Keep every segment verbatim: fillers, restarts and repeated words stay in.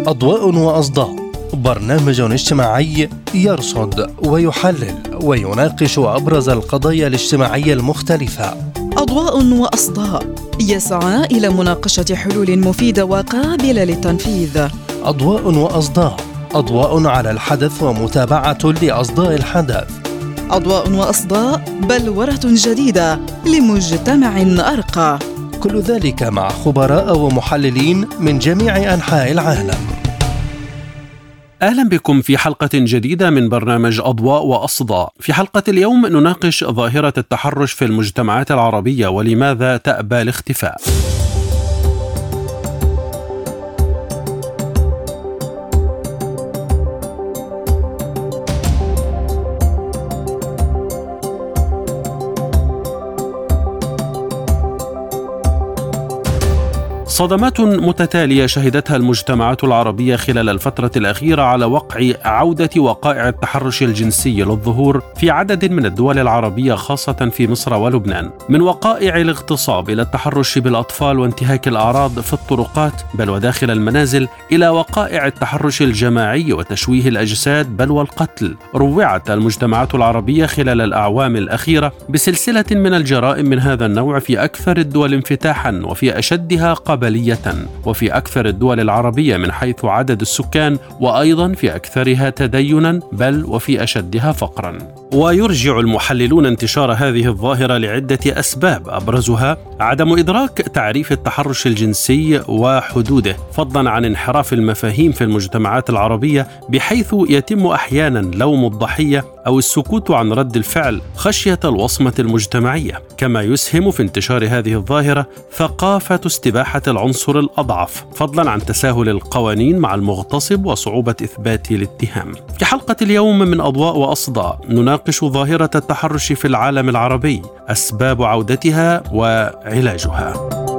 أضواء وأصداء، برنامج اجتماعي يرصد ويحلل ويناقش أبرز القضايا الاجتماعية المختلفة. أضواء وأصداء يسعى إلى مناقشة حلول مفيدة وقابلة للتنفيذ. أضواء وأصداء، أضواء على الحدث ومتابعة لأصداء الحدث. أضواء وأصداء، بلورة جديدة لمجتمع أرقى. كل ذلك مع خبراء ومحللين من جميع أنحاء العالم. أهلا بكم في حلقة جديدة من برنامج أضواء وأصداء. في حلقة اليوم نناقش ظاهرة التحرش في المجتمعات العربية ولماذا تأبى الاختفاء. صدمات متتالية شهدتها المجتمعات العربية خلال الفترة الأخيرة على وقع عودة وقائع التحرش الجنسي للظهور في عدد من الدول العربية، خاصة في مصر ولبنان، من وقائع الاغتصاب إلى التحرش بالأطفال وانتهاك الأعراض في الطرقات بل وداخل المنازل، إلى وقائع التحرش الجماعي وتشويه الأجساد بل والقتل. روعت المجتمعات العربية خلال الأعوام الأخيرة بسلسلة من الجرائم من هذا النوع في أكثر الدول انفتاحا وفي أشدها قبل وفي أكثر الدول العربية من حيث عدد السكان، وأيضا في أكثرها تدينا بل وفي أشدها فقرا. ويرجع المحللون انتشار هذه الظاهرة لعدة أسباب، أبرزها عدم إدراك تعريف التحرش الجنسي وحدوده، فضلا عن انحراف المفاهيم في المجتمعات العربية بحيث يتم أحيانا لوم الضحية أو السكوت عن رد الفعل خشية الوصمة المجتمعية. كما يسهم في انتشار هذه الظاهرة ثقافة استباحة العنصر الأضعف، فضلا عن تساهل القوانين مع المغتصب وصعوبة إثبات الاتهام. في حلقة اليوم من أضواء وأصداء نناقش ظاهرة التحرش في العالم العربي، أسباب عودتها وعلاجها.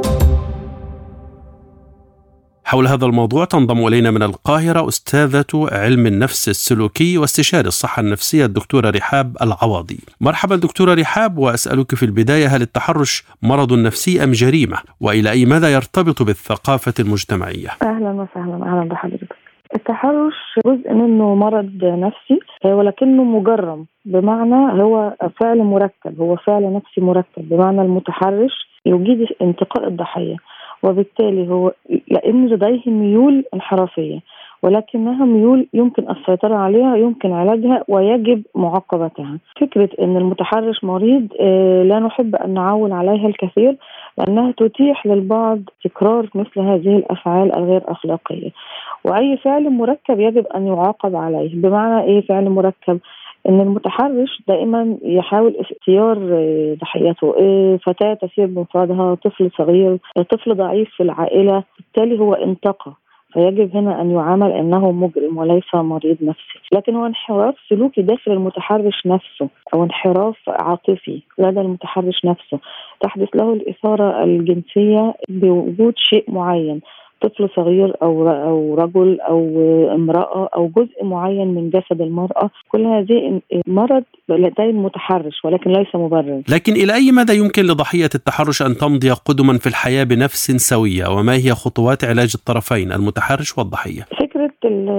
حول هذا الموضوع تنضم إلينا من القاهرة أستاذة علم النفس السلوكي واستشاري الصحة النفسية الدكتورة رحاب العواضي. مرحبا دكتورة رحاب، وأسألك في البداية، هل التحرش مرض نفسي أم جريمة؟ وإلى أي مدى يرتبط بالثقافة المجتمعية؟ أهلا وسهلا، أهلا بحضرتك. التحرش جزء منه مرض نفسي ولكنه مجرم، بمعنى هو فعل مركب، هو فعل نفسي مركب، بمعنى المتحرش يجيد انتقاء الضحية، وبالتالي هو لأن لديه ميول انحرافية، ولكنها ميول يمكن السيطرة عليها، يمكن علاجها ويجب معاقبتها. فكرة أن المتحرش مريض لا نحب أن نعول عليها الكثير، لأنها تتيح للبعض تكرار مثل هذه الأفعال الغير أخلاقية. وأي فعل مركب يجب أن يعاقب عليه. بمعنى إيه فعل مركب؟ إن المتحرش دائما يحاول اختيار ضحيته، فتاة تسير بمفردها، طفل صغير، طفل ضعيف في العائلة، بالتالي هو انتقى، فيجب هنا أن يعامل أنه مجرم وليس مريض نفسي. لكن هو انحراف سلوكي داخل المتحرش نفسه، أو انحراف عاطفي لدى المتحرش نفسه، تحدث له الإثارة الجنسية بوجود شيء معين، طفل صغير أو أو رجل أو امرأة أو جزء معين من جسد المرأة. كل هذه مرض لدى المتحرش ولكن ليس مبرر. لكن إلى أي مدى يمكن لضحية التحرش أن تمضي قدما في الحياة بنفس سوية؟ وما هي خطوات علاج الطرفين المتحرش والضحية؟ فكرة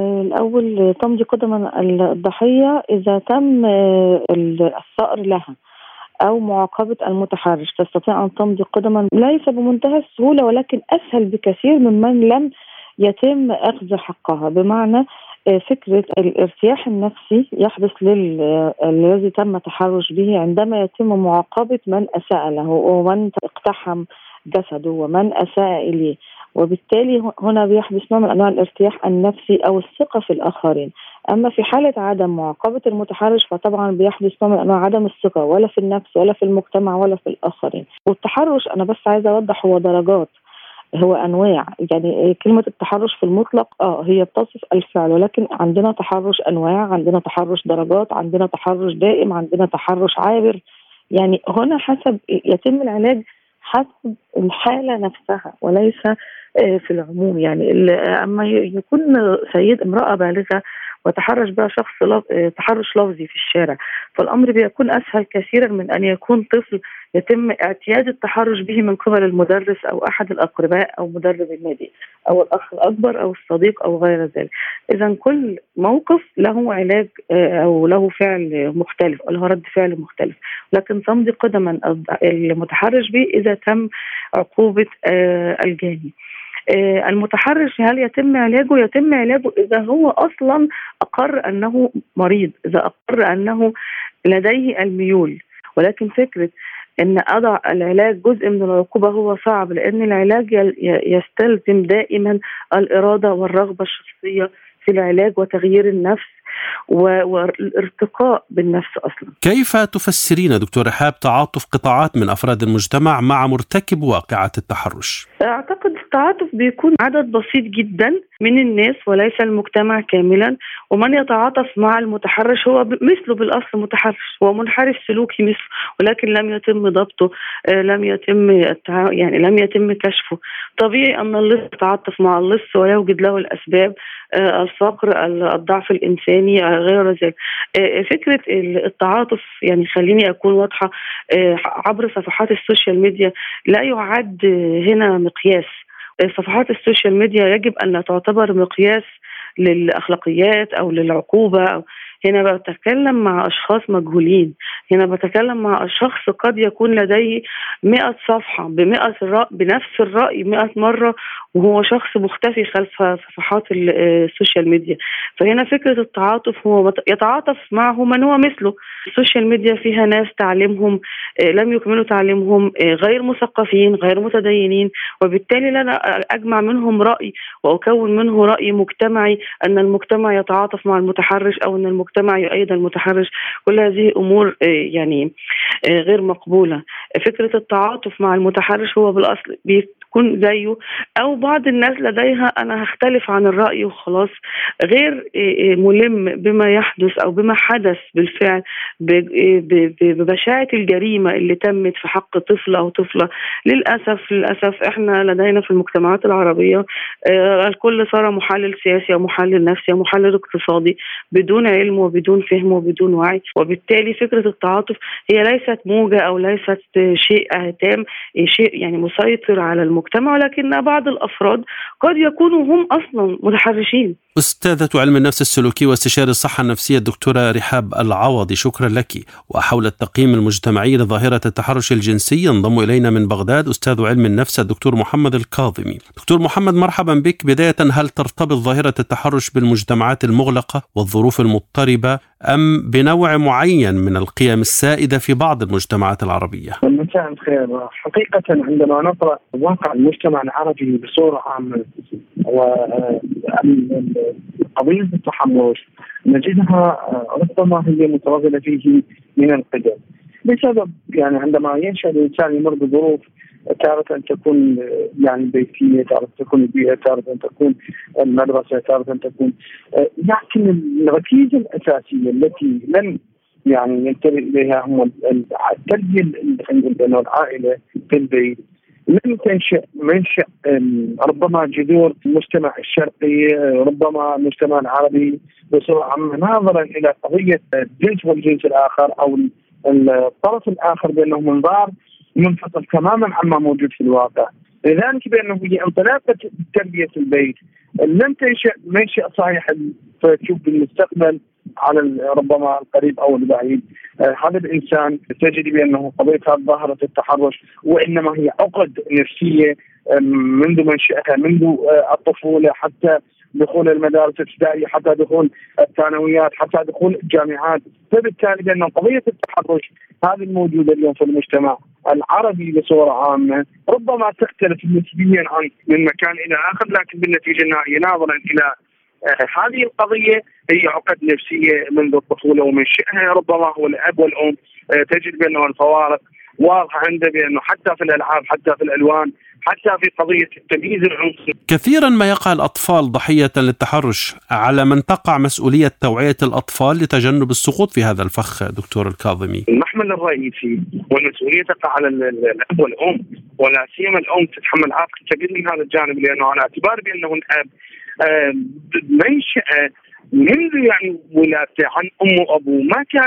الأول تمضي قدما الضحية إذا تم الثأر لها أو معاقبة المتحرش، تستطيع أن تمضي قدما ليس بمنتهى السهولة ولكن أسهل بكثير ممن لم يتم أخذ حقها. بمعنى فكرة الارتياح النفسي يحدث للذي تم تحرش به عندما يتم معاقبة من أساء له ومن اقتحم جسده ومن أساء إليه، وبالتالي هنا بيحدث نوع من أنواع الارتياح النفسي أو الثقة في الآخرين. أما في حالة عدم معاقبة المتحرش فطبعا بيحدث نوع من أنواع عدم الثقة، ولا في النفس ولا في المجتمع ولا في الآخرين. والتحرش أنا بس عايزة أوضح هو درجات، هو أنواع. يعني كلمة التحرش في المطلق آه هي بتصف الفعل، ولكن عندنا تحرش أنواع، عندنا تحرش درجات، عندنا تحرش دائم، عندنا تحرش عابر. يعني هنا حسب يتم العلاج حسب الحالة نفسها وليس في العموم. يعني أما يكون سيد امرأة بالغة وتحرش بها شخص لف... تحرش لفظي في الشارع، فالأمر بيكون أسهل كثيرا من أن يكون طفل يتم اعتياد التحرش به من قبل المدرس أو أحد الأقرباء أو مدرب النادي أو الأخ الأكبر أو الصديق أو غير ذلك. إذن كل موقف له علاج أو له فعل مختلف أو له رد فعل مختلف، لكن تمضي قدما المتحرش به إذا تم عقوبة الجاني. المتحرش هل يتم علاجه؟ يتم علاجه إذا هو أصلا أقر أنه مريض، إذا أقر أنه لديه الميول. ولكن فكرة أن أضع العلاج جزء من العقوبة هو صعب، لأن العلاج يستلزم دائما الإرادة والرغبة الشخصية في العلاج وتغيير النفس والارتقاء بالنفس أصلا. كيف تفسرين دكتور رحاب تعاطف قطاعات من أفراد المجتمع مع مرتكب واقعة التحرش؟ أعتقد التعاطف بيكون عدد بسيط جدا من الناس وليس المجتمع كاملا، ومن يتعاطف مع المتحرش هو مثله بالأصل متحرش، هو منحرف سلوكي مثله، ولكن لم يتم ضبطه، لم يتم يعني لم يتم كشفه. طبيعي أن اللص يتعاطف مع اللص ويوجد له الأسباب، الفقر، الضعف الإنساني، غير ذلك. فكرة التعاطف يعني خليني أكون واضحة، عبر صفحات السوشيال ميديا لا يعد هنا مقياس. صفحات السوشيال ميديا يجب أن تعتبر مقياس للأخلاقيات أو للعقوبة. أو هنا بتكلم مع أشخاص مجهولين، هنا بتكلم مع شخص قد يكون لديه مئة صفحة بمئة الرأي بنفس الرأي مئة مرة، وهو شخص مختفي خلف صفحات السوشيال ميديا. فهنا فكرة التعاطف هو يتعاطف معه من هو مثله. السوشيال ميديا فيها ناس تعليمهم لم يكملوا تعليمهم، غير مثقفين، غير متدينين، وبالتالي لنا أجمع منهم رأي وأكون منه رأي مجتمعي أن المجتمع يتعاطف مع المتحرش أو أن المجتمع يؤيد المتحرش. كل هذه أمور يعني غير مقبولة. فكرة التعاطف مع المتحرش هو بالأصل بيكون زيه، أو بعض الناس لديها أنا هختلف عن الرأي وخلاص، غير ملم بما يحدث أو بما حدث بالفعل ببشاعة الجريمة اللي تمت في حق طفل أو طفلة. للأسف للأسف إحنا لدينا في المجتمعات العربية الكل صار محلل سياسي أو محلل نفسي أو محلل اقتصادي بدون علم وبدون فهم وبدون وعي، وبالتالي فكرة التعاطف هي ليست موجة أو ليست شيء تام، شيء يعني مسيطر على المجتمع، ولكن بعض الأفراد قد يكونوا هم أصلا متحرشين. أستاذة علم النفس السلوكي واستشاري الصحة النفسية الدكتورة رحاب العوضي، شكرا لك. وحول التقييم المجتمعي لظاهرة التحرش الجنسي ينضم إلينا من بغداد أستاذ علم النفس الدكتور محمد الكاظمي. دكتور محمد مرحبا بك. بداية، هل ترتبط ظاهرة التحرش بالمجتمعات المغلقة والظروف المضطربة أم بنوع معين من القيم السائدة في بعض المجتمعات العربية؟ مساء الخير. حقيقة عندما نقرأ واقع المجتمع العربي بصورة عامة وقضية التحرش نجدها ربما هي متواجدة فيه من القدم، بسبب يعني عندما ينشأ الإنسان يمر بظروف تارة أن تكون يعني بيتية، تارة تكون البيئة، تارة أن تكون المدرسة، تارة أن تكون، لكن الركيزة الأساسية التي لم يعني ينتبه إليها هم التربية بين العائلة في البيت. لم تنشأ منشأ ربما جذور المجتمع الشرقي، ربما المجتمع العربي بصورة عامة، ناظرا إلى قضية الجنس والجنس الآخر أو الطرف الآخر بأنه منظار منفصل تماما عما موجود في الواقع. لذلك بأنه هي انطلاقة تربية البيت لم تنشأ منشأ صحيح فتشوف بالمستقبل على ربما القريب أو البعيد. آه هذا الإنسان تجد بأنه قضية ظاهرة التحرش وإنما هي عقد نفسية آه منذ منشأها، منذ آه الطفولة حتى دخول المدارس الابتدائية، حتى دخول الثانويات، حتى دخول الجامعات. فبالتالي بأن قضية التحرش هذه الموجودة اليوم في المجتمع العربي بصورة عامة ربما تختلف نسبيا عن من مكان إلى آخر، لكن بالنتيجة النهائية ناظرا إلى آه هذه القضية هي عقد نفسية منذ الطفولة ومنشأها ربما هو الأب والأم. آه تجد بأنه الفوارق واضحة عنده، بأنه حتى في الألعاب، حتى في الألوان، حتى في قضية التمييز العنصري. كثيرا ما يقع الأطفال ضحية للتحرش، على من تقع مسؤولية توعية الأطفال لتجنب السقوط في هذا الفخ دكتور الكاظمي؟ المحمل الرئيسي والمسؤولية تقع على الأب والأم، ولا سيما الأم تتحمل عاقبة كبير من هذا الجانب، لأنه على اعتبار بأنه الأب منشأ منذ يعني ولادته عن أم وأبوه ما كان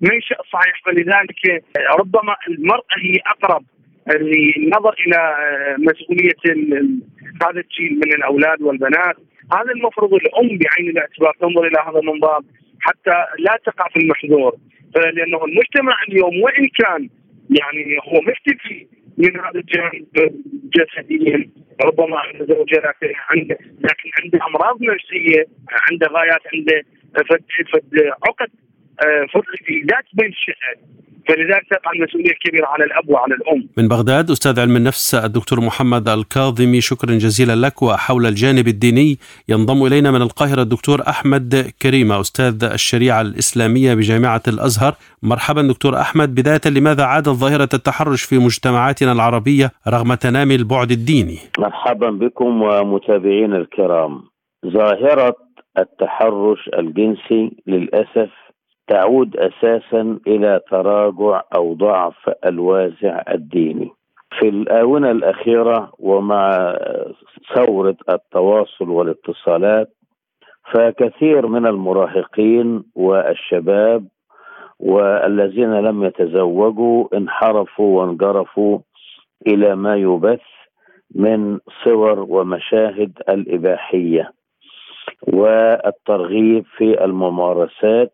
منشأ صحيح. فلذلك ربما المرأة هي أقرب للنظر إلى مسؤولية هذا الجيل من الأولاد والبنات. هذا المفروض الأم بعين الاعتبار تنظر إلى هذا المنظار حتى لا تقع في المحظور، لأنه المجتمع اليوم وإن كان يعني هو مختفي من هذا الجانب جسديا، ربما عنده زوجة لكن عنده لكن عنده أمراض نفسية، عنده غايات، عنده فد فد عقد فطري ذات منشأة، فلذلك تقع المسؤولية الكبيرة على الأب وعلى الأم. من بغداد أستاذ علم النفس الدكتور محمد الكاظمي، شكرا جزيلا لك. وحول الجانب الديني ينضم إلينا من القاهرة الدكتور أحمد كريمة أستاذ الشريعة الإسلامية بجامعة الأزهر. مرحبا دكتور أحمد. بداية، لماذا عادت ظاهرة التحرش في مجتمعاتنا العربية رغم تنامي البعد الديني؟ مرحبا بكم ومتابعين الكرام. ظاهرة التحرش الجنسي للأسف تعود أساسا إلى تراجع أو ضعف الوازع الديني في الآونة الأخيرة، ومع ثورة التواصل والاتصالات فكثير من المراهقين والشباب والذين لم يتزوجوا انحرفوا وانجرفوا إلى ما يبث من صور ومشاهد الإباحية والترغيب في الممارسات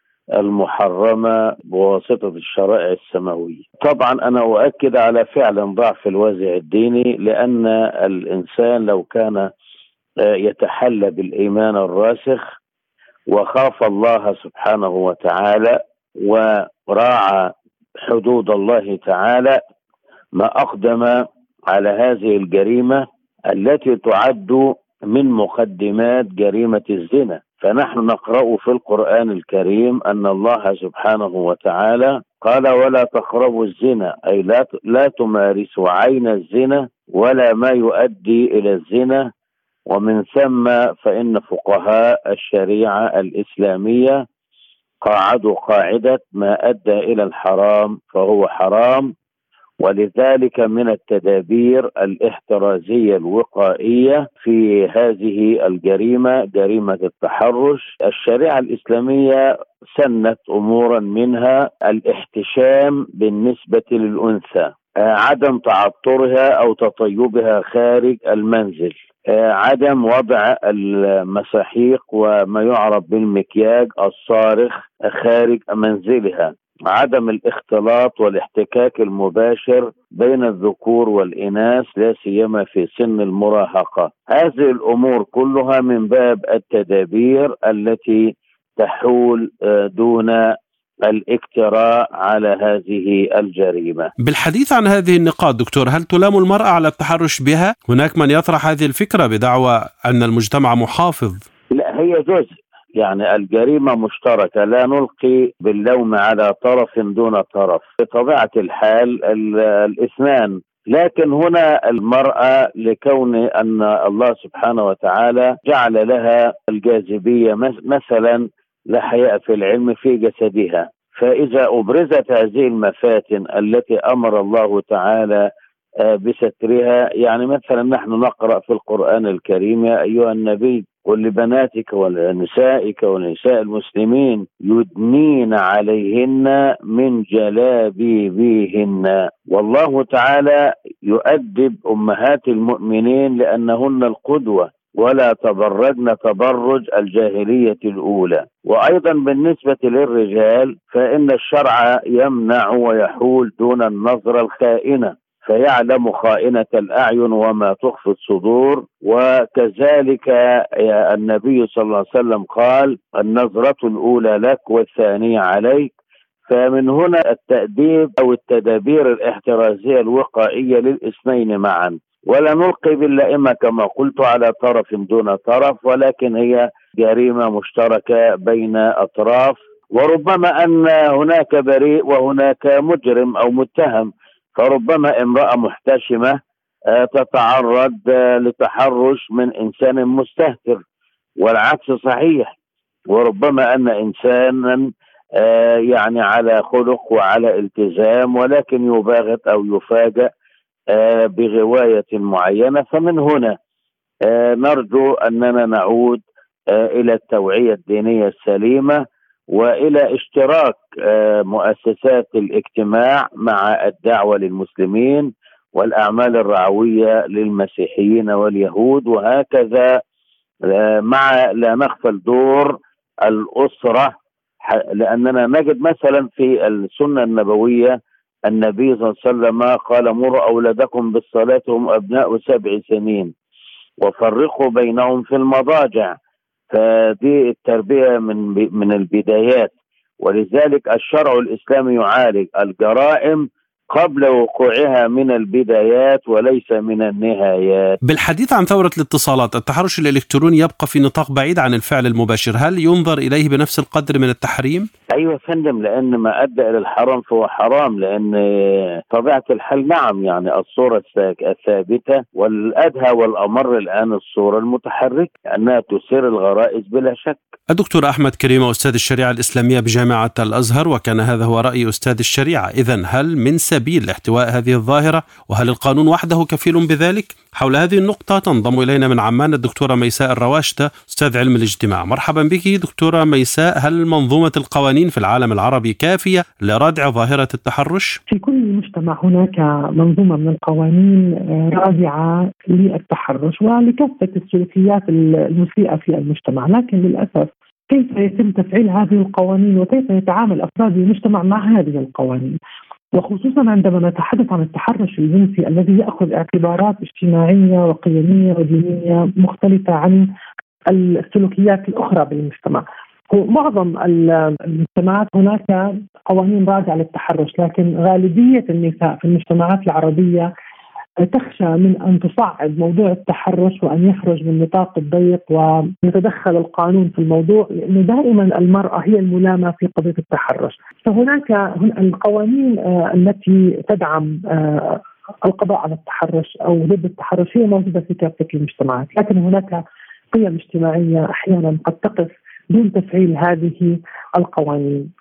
المحرمة بواسطة الشرائع السماوية. طبعا أنا أؤكد على فعلا ضعف الوازع الديني، لأن الإنسان لو كان يتحلى بالإيمان الراسخ وخاف الله سبحانه وتعالى وراعى حدود الله تعالى ما أقدم على هذه الجريمة التي تعد من مقدمات جريمة الزنا. فنحن نقرأ في القرآن الكريم أن الله سبحانه وتعالى قال ولا تقربوا الزنا، أي لا لا تمارسوا عين الزنا ولا ما يؤدي إلى الزنا. ومن ثم فإن فقهاء الشريعة الإسلامية قاعدوا قاعدة ما أدى إلى الحرام فهو حرام، ولذلك من التدابير الاحترازية الوقائية في هذه الجريمة، جريمة التحرش، الشريعة الإسلامية سنت أمورا منها الاحتشام بالنسبة للأنثى، عدم تعطرها أو تطيبها خارج المنزل، عدم وضع المساحيق وما يعرف بالمكياج الصارخ خارج منزلها، عدم الاختلاط والاحتكاك المباشر بين الذكور والإناث لا سيما في سن المراهقة. هذه الأمور كلها من باب التدابير التي تحول دون الاجتراء على هذه الجريمة. بالحديث عن هذه النقاط دكتور، هل تلام المرأة على التحرش بها؟ هناك من يطرح هذه الفكرة بدعوى أن المجتمع محافظ. لا، هي جزء، يعني الجريمة مشتركة، لا نلقي باللوم على طرف دون طرف، بطبيعة الحال الاثنان. لكن هنا المرأة لكون أن الله سبحانه وتعالى جعل لها الجاذبية مثلا لا حياء في العلم في جسدها، فإذا أبرزت هذه المفاتن التي أمر الله تعالى بسترها، يعني مثلا نحن نقرأ في القرآن الكريم يا أيها النبي قل لبناتك ولنسائك ونساء المسلمين يدنين عليهن من جلابيبهن، والله تعالى يؤدب أمهات المؤمنين لأنهن القدوة ولا تبرجن تبرج الجاهلية الأولى. وأيضا بالنسبة للرجال فإن الشرع يمنع ويحول دون النظرة الخائنة، فيعلم خائنة الأعين وما تخفي الصدور. وكذلك النبي صلى الله عليه وسلم قال النظرة الأولى لك والثانية عليك. فمن هنا التأديب أو التدابير الاحترازية الوقائية للاثنين معا، ولا نلقي باللائمة كما قلت على طرف دون طرف، ولكن هي جريمة مشتركة بين أطراف، وربما أن هناك بريء وهناك مجرم أو متهم، فربما امرأة محتشمة تتعرض لتحرش من إنسان مستهتر، والعكس صحيح. وربما أن إنسانا يعني على خلق وعلى التزام ولكن يباغت أو يفاجأ بغواية معينة. فمن هنا نرجو أننا نعود إلى التوعية الدينية السليمة، وإلى اشتراك مؤسسات الاجتماع مع الدعوة للمسلمين والأعمال الرعوية للمسيحيين واليهود، وهكذا مع لا نغفل دور الأسرة، لأننا نجد مثلا في السنة النبوية النبي صلى الله عليه وسلم قال: مروا أولادكم بالصلاة هم أبناء سبع سنين وفرقوا بينهم في المضاجع. فدي التربية من من البدايات، ولذلك الشرع الإسلامي يعالج الجرائم قبل وقوعها من البدايات وليس من النهايات. بالحديث عن ثورة الاتصالات، التحرش الإلكتروني يبقى في نطاق بعيد عن الفعل المباشر، هل ينظر إليه بنفس القدر من التحريم؟ أيوة فندم، لأن ما أدى إلى الحرام فهو حرام، لأن طبيعة الحال نعم يعني الصورة الثابتة، والأدهى والأمر الآن الصورة المتحركة أنها تثير الغرائز بلا شك. الدكتور أحمد كريمة أستاذ الشريعة الإسلامية بجامعة الأزهر، وكان هذا هو رأي أستاذ الشريعة. إذن هل من سبيل لاحتواء هذه الظاهرة، وهل القانون وحده كفيل بذلك؟ حول هذه النقطة تنضم إلينا من عمان الدكتورة ميساء الرواشدة أستاذ علم الاجتماع. مرحبا بك دكتورة ميساء. هل منظومة القوانين في العالم العربي كافية لردع ظاهرة التحرش؟ في كل مجتمع هناك منظومة من القوانين رادعة للتحرش ولكافة السلوكيات المسيئة في المجتمع، لكن للأسف كيف يتم تفعيل هذه القوانين وكيف يتعامل أفراد المجتمع مع هذه القوانين، وخصوصا عندما نتحدث عن التحرش الجنسي الذي يأخذ اعتبارات اجتماعية وقيمية ودينية مختلفة عن السلوكيات الأخرى بالمجتمع. معظم المجتمعات هناك قوانين رادعة للتحرش، لكن غالبية النساء في المجتمعات العربية تخشى من أن تصعد موضوع التحرش وأن يخرج من نطاق الضيق ويتدخل القانون في الموضوع، لأنه دائما المرأة هي الملامة في قضية التحرش. فهناك القوانين التي تدعم القضاء على التحرش أو ضد التحرش هي موجودة في كافة المجتمعات، لكن هناك قيم اجتماعية أحيانا قد تقف دون تفعيل هذه القوانين،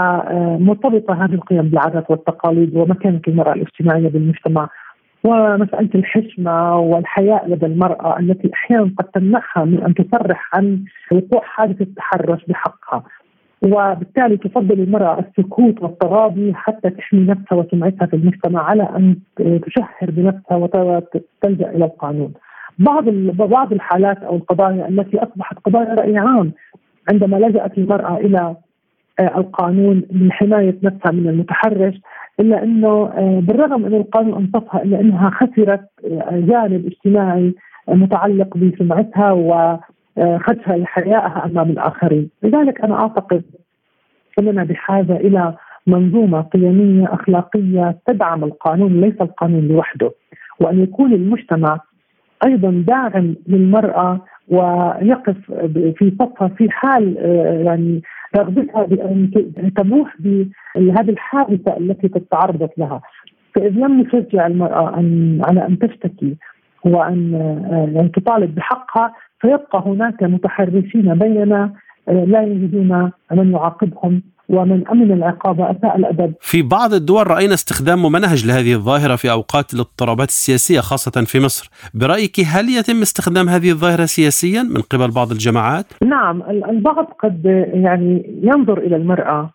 ومرتبطة هذه القيم بالعادات والتقاليد ومكانة المرأة الاجتماعية بالمجتمع، ومسألة الحشمة والحياء لدى المرأة التي أحيانا قد تمنعها من أن تصرح عن وقوع حادث التحرش بحقها، وبالتالي تفضل المرأة السكوت والتغاضي حتى تحمي نفسها وسمعتها في المجتمع على أن تشهر بنفسها وتلجأ إلى القانون. بعض بعض الحالات أو القضايا التي أصبحت قضايا رأي عام عندما لجأت المرأة إلى القانون لحماية نفسها من المتحرش، إلا أنه بالرغم أن القانون أنصفها إلا أنها خسرت جانب اجتماعي متعلق بسمعتها وخدشها لحيائها أمام الآخرين. لذلك أنا أعتقد أننا بحاجة إلى منظومة قيمية أخلاقية تدعم القانون، ليس القانون لوحده، وأن يكون المجتمع أيضا داعم للمرأة ويقف في صفها في حال يعني رغبتها بأن تبوح بهذه الحادثة التي تتعرضت لها. فإذا لم نشجع المرأة أن على أن تشتكي وأن يعني تطالب بحقها، فيبقى هناك متحرشين بيننا لا يجدون من يعاقبهم، ومن أمن العقاب أساء الأدب. في بعض الدول رأينا استخدام ممنهج لهذه الظاهرة في أوقات الاضطرابات السياسية خاصة في مصر. برأيك هل يتم استخدام هذه الظاهرة سياسيا من قبل بعض الجماعات؟ نعم، البعض قد يعني ينظر إلى المرأة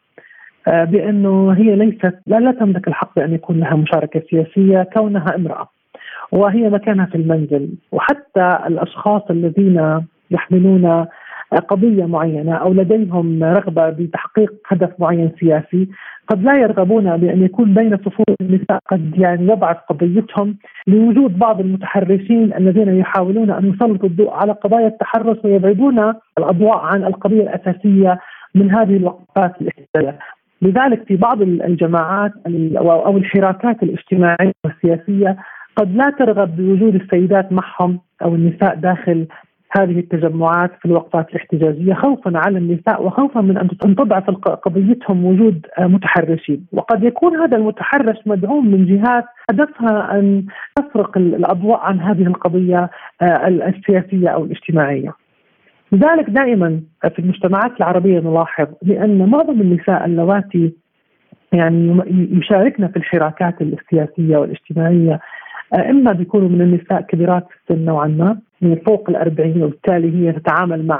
بأنه هي ليست لا, لا تملك الحق بأن يكون لها مشاركة سياسية كونها امرأة، وهي مكانها في المنزل. وحتى الأشخاص الذين يحملون قضية معينة أو لديهم رغبة بتحقيق هدف معين سياسي قد لا يرغبون بأن يكون بين صفوف النساء قد يعني يضعف قضيتهم لوجود بعض المتحرشين الذين يحاولون أن يسلطوا الضوء على قضايا التحرش ويبعدون الأضواء عن القضية الأساسية من هذه الوقفات الاحتجاجية. لذلك في بعض الجماعات أو الحراكات الاجتماعية والسياسية قد لا ترغب بوجود السيدات معهم أو النساء داخل هذه التجمعات في الوقفات الاحتجاجية، خوفا على النساء وخوفا من أن تضعف قضيتهم وجود متحرشين. وقد يكون هذا المتحرش مدعوم من جهات هدفها أن تسرق الأضواء عن هذه القضية السياسية أو الاجتماعية. لذلك دائما في المجتمعات العربية نلاحظ بأن معظم النساء اللواتي يعني يشاركن في الحراكات السياسية والاجتماعية إما بيكونوا من النساء كبيرات في السن نوعا ما من فوق الأربعين، وبالتالي هي تتعامل مع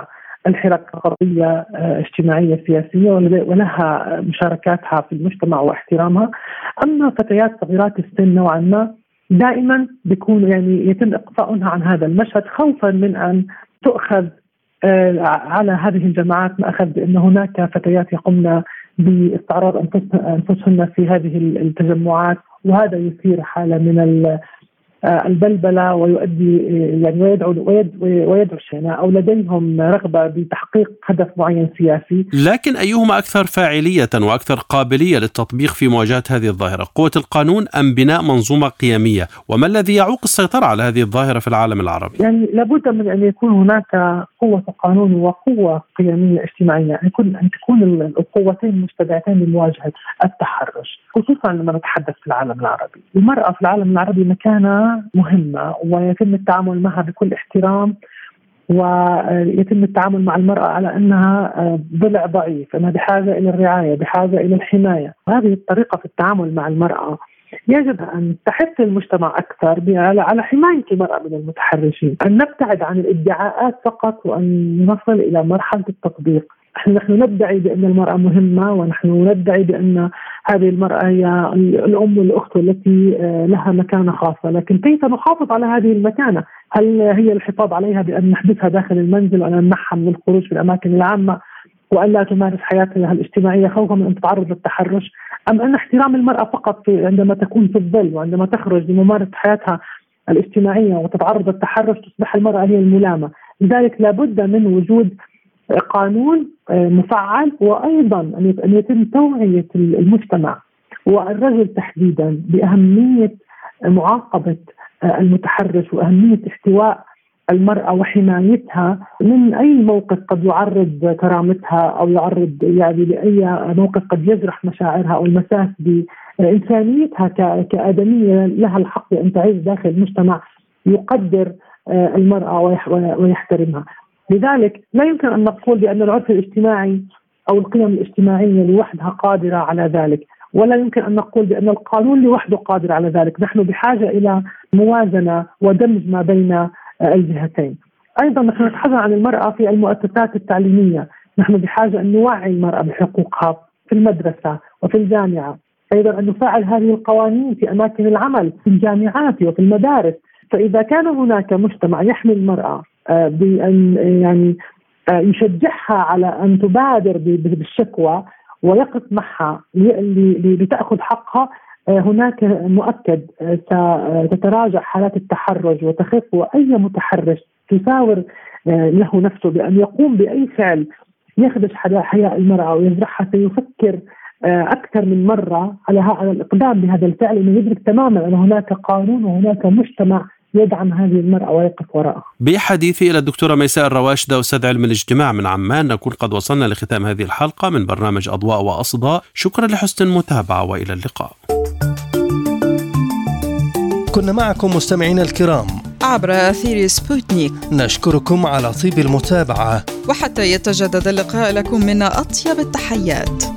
الحراك قضية اجتماعية سياسية ولها مشاركاتها في المجتمع واحترامها. أما فتيات صغيرات السن نوعا ما دائما بيكون يعني يتم إقصاؤها عن هذا المشهد خوفا من أن تؤخذ على هذه الجماعات ما أخذ بأن هناك فتيات يقمن باستعراض أنفسهن في هذه التجمعات، وهذا يثير حالة من البلبلة ويؤدي يعني ويدعو ويدعو الشيناء أو لديهم رغبة بتحقيق هدف معين سياسي. لكن أيهما أكثر فاعلية وأكثر قابلية للتطبيق في مواجهة هذه الظاهرة، قوة القانون أم بناء منظومة قيمية؟ وما الذي يعوق السيطرة على هذه الظاهرة في العالم العربي؟ يعني لابد من أن يكون هناك قوة قانون وقوة قيمية اجتماعية، يكون أن تكون القوتين مجتمعتين لمواجهة التحرش، خصوصا لما نتحدث في العالم العربي. المرأة في العالم العربي مكانة مهمة ويتم التعامل معها بكل احترام، ويتم التعامل مع المرأة على أنها ضلع ضعيف، أنها بحاجة إلى الرعاية، بحاجة إلى الحماية. هذه الطريقة في التعامل مع المرأة يجب أن تحث المجتمع أكثر على حماية المرأة من المتحرشين، أن نبتعد عن الادعاءات فقط وأن نصل إلى مرحلة التطبيق. نحن ندعي بأن المرأة مهمة، ونحن ندعي بأن هذه المرأة هي الأم والأخت التي لها مكانة خاصة، لكن كيف نحافظ على هذه المكانة؟ هل هي الحفاظ عليها بأن نحبسها داخل المنزل وأن نمنعها من الخروج في الأماكن العامة وأن لا تمارس حياتها الاجتماعية خوفا من أن تتعرض للتحرش، أم أن احترام المرأة فقط عندما تكون في الظل وعندما تخرج لممارسة حياتها الاجتماعية وتتعرض للتحرش تصبح المرأة هي الملامة؟ لذلك لابد من وجود قانون مفعل، وأيضا أن يتم توعية المجتمع والرجل تحديدا بأهمية معاقبة المتحرش وأهمية احتواء المرأة وحمايتها من أي موقف قد يعرض كرامتها أو يعرض يعني لأي موقف قد يجرح مشاعرها أو المساس بإنسانيتها كآدمية لها الحق أن تعيش داخل مجتمع يقدر المرأة ويحترمها. لذلك لا يمكن أن نقول بأن العرف الاجتماعي أو القيم الاجتماعية لوحدها قادرة على ذلك، ولا يمكن أن نقول بأن القانون لوحده قادر على ذلك. نحن بحاجة إلى موازنة ودمج ما بين الجهتين. أيضا نحن نتحدث عن المرأة في المؤسسات التعليمية، نحن بحاجة أن نوعي المرأة بحقوقها في المدرسة وفي الجامعة، أيضا أن نفعل هذه القوانين في أماكن العمل في الجامعات وفي المدارس. فإذا كان هناك مجتمع يحمي المرأة بأن يعني يشجعها على أن تبادر بالشكوى ويقف معها لتأخذ حقها، هناك مؤكد ستتراجع حالات التحرش وتخف، وأي متحرش تساور له نفسه بأن يقوم بأي فعل يخدش حياء المرأة ويجرحها سيفكر أكثر من مرة على الإقدام بهذا الفعل، إنه يدرك تماما أن هناك قانون وهناك مجتمع يدعم هذه المرأة ويقف وراءها. بحديثي إلى الدكتورة ميساء الرواشدة أستاذ علم الاجتماع من عمان، نكون قد وصلنا لختام هذه الحلقة من برنامج أضواء وأصداء. شكرا لحسن المتابعة وإلى اللقاء. كنا معكم مستمعين الكرام عبر أثير سبوتنيك. نشكركم على طيب المتابعة، وحتى يتجدد اللقاء لكم منا أطيب التحيات.